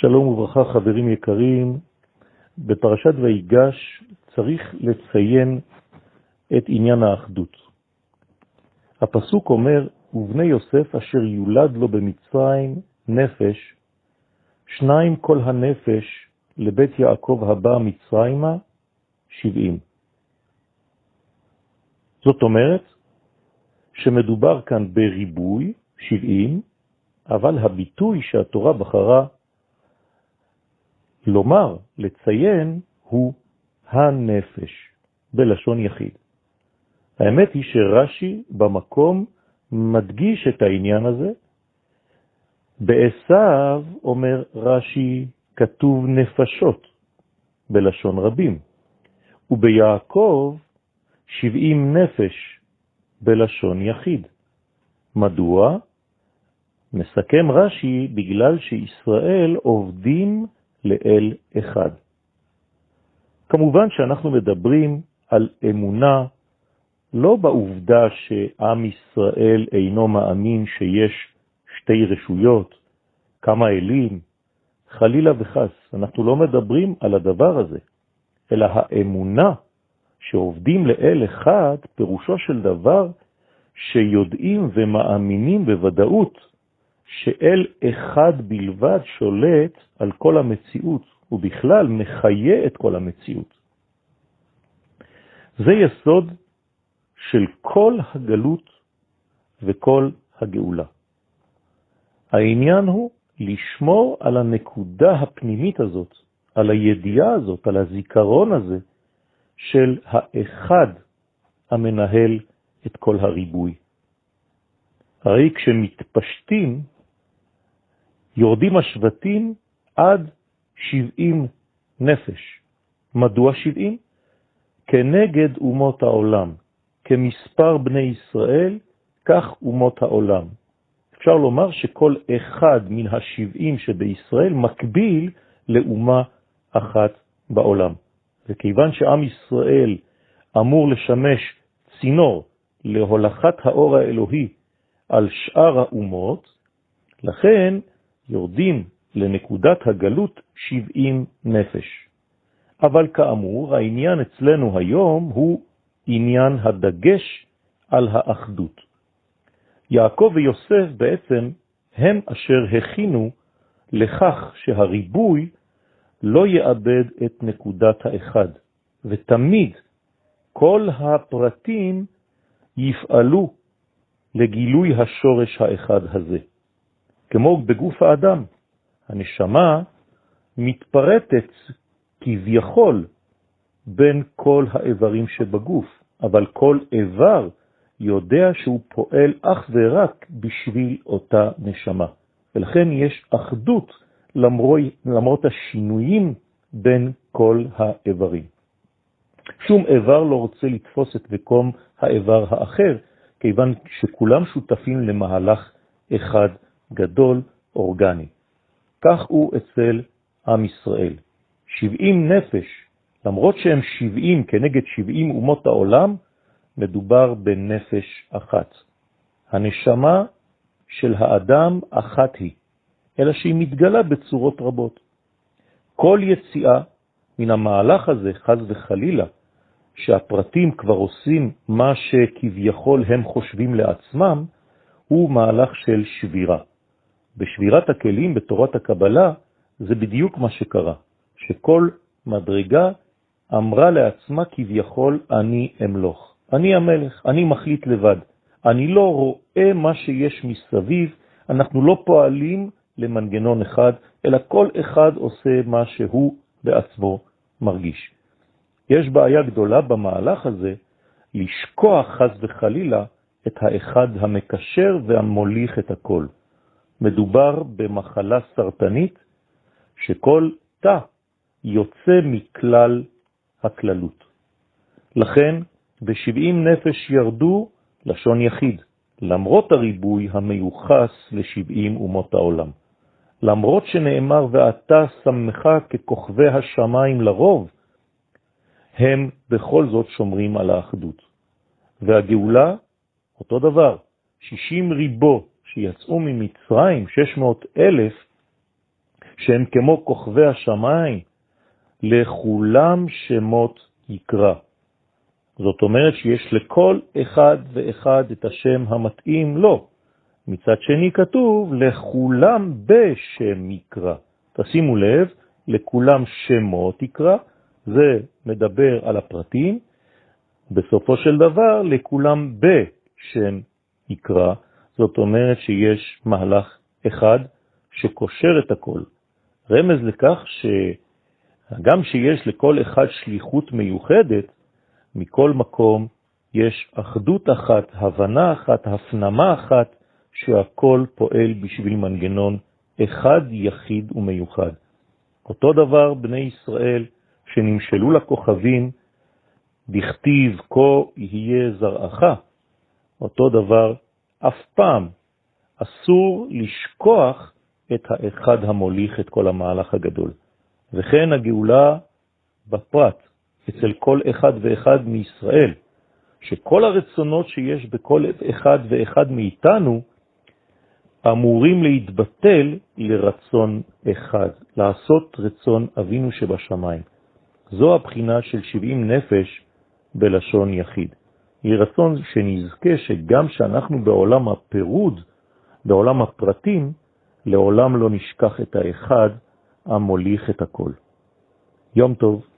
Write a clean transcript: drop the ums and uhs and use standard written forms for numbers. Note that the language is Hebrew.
שלום וברכה חברים יקרים, בפרשת ויגש צריך לציין את עניין האחדות. הפסוק אומר, ובני יוסף אשר יולד לו במצרים נפש, שניים כל הנפש לבית יעקב הבא מצרימה 70. זאת אומרת שמדובר כאן בריבוי 70, אבל הביטוי שהתורה בחרה לומר, לציין, הוא הנפש, בלשון יחיד. האמת היא שרש"י במקום מדגיש את העניין הזה. בעשיו אומר רש"י כתוב נפשות, בלשון רבים, וביעקב 70 נפש, בלשון יחיד. מדוע? מסכם רש"י בגלל שישראל עובדים לאל אחד. כמובן שאנחנו מדברים על אמונה לא בעובדה שעם ישראל אינו מאמין שיש שתי רשויות, כמה אלים, חלילה וחס. אנחנו לא מדברים על הדבר הזה, אלא האמונה שעובדים לאל אחד, פירושו של דבר שיודעים ומאמינים בוודאות שאל אחד בלבד שולט על כל המציאות, ובכלל מחיה את כל המציאות. זה יסוד של כל הגלות וכל הגאולה. העניין הוא לשמור על הנקודה הפנימית הזאת, על הידיעה הזאת, על הזיכרון הזה של האחד המנהל את כל הריבוי. הרי כשמתפשטים, יורדים השבטים עד 70 נפש. מדוע 70? כנגד אומות העולם. כמספר בני ישראל, כך אומות העולם. אפשר לומר שכל אחד מן 70 שבישראל מקביל לאומה אחת בעולם. וכיוון שעם ישראל אמור לשמש צינור להולכת האור האלוהי על שאר האומות, לכן יורדים לנקודת הגלות 70 נפש. אבל כאמור, העניין אצלנו היום הוא עניין הדגש על האחדות. יעקב ויוסף בעצם הם אשר הכינו לכך שהריבוי לא יאבד את נקודת האחד, ותמיד כל הפרטים יפעלו לגילוי השורש האחד הזה. כמו בגוף האדם, הנשמה מתפרטת כביכול בין כל האיברים שבגוף, אבל כל איבר יודע שהוא פועל אך ורק בשביל אותה נשמה. ולכן יש אחדות למרות השינויים בין כל האיברים. שום איבר לא רוצה לתפוס את מקום האיבר האחר, כיוון שכולם שותפים למהלך אחד גדול אורגני. כך הוא אצל עם ישראל. 70 נפש, למרות שהם 70 כנגד 70 אומות העולם, מדובר בנפש אחת. הנשמה של האדם אחת היא, אלא שהיא מתגלה בצורות רבות. כל יציאה מן המהלך הזה, חז וחלילה, שהפרטים כבר עושים מה שכביכול הם חושבים לעצמם, הוא מהלך של שבירה. בשבירת הכלים בתורת הקבלה זה בדיוק מה שקרה, שכל מדרגה אמרה לעצמה כביכול אני אמלוך, אני המלך, אני מחליט לבד, אני לא רואה מה שיש מסביב, אנחנו לא פועלים למנגנון אחד, אלא כל אחד עושה מה שהוא בעצמו מרגיש. יש בעיה גדולה במהלך הזה לשכוח חס וחלילה את האחד המקשר והמוליך את הכל. מדובר במחלה סרטנית שכל תא יוצא מכלל הכללות. לכן ב70 נפש ירדו לשון יחיד, למרות הריבוי המיוחס ל70 אומות העולם. למרות שנאמר ואתה שמך ככוכבי השמיים לרוב, הם בכל זאת שומרים על האחדות. והגאולה, אותו דבר, 60 ריבו שיצאו ממצרים, 600,000, שהם כמו כוכבי השמיים, לכולם שמות יקרא. זאת אומרת שיש לכל אחד ואחד את השם המתאים לו. מצד שני כתוב לכולם בשם יקרא. תשימו לב, לכולם שמות יקרא, זה מדבר על הפרטים, בסופו של דבר לכולם בשם יקרא, זאת אומרת שיש מהלך אחד שקושר את הכל. רמז לכך שגם שיש לכל אחד שליחות מיוחדת, מכל מקום יש אחדות אחת, הבנה אחת, הפנמה אחת, שהכל פועל בשביל מנגנון אחד יחיד ומיוחד. אותו דבר בני ישראל שנמשלו לכוכבים, דכתיב כה יהיה זרעך. אותו דבר, אף פעם אסור לשכוח את האחד המוליך את כל המהלך הגדול. וכן הגאולה בפרט, אצל כל אחד ואחד מישראל, שכל הרצונות שיש בכל אחד ואחד מאיתנו, אמורים להתבטל לרצון אחד, לעשות רצון אבינו שבשמיים. זו הבחינה של 70 נפש בלשון יחיד. היא רצון שנזכה שגם שאנחנו בעולם הפירוד, בעולם הפרטים, לעולם לא נשכח את האחד המוליך את הכל. יום טוב.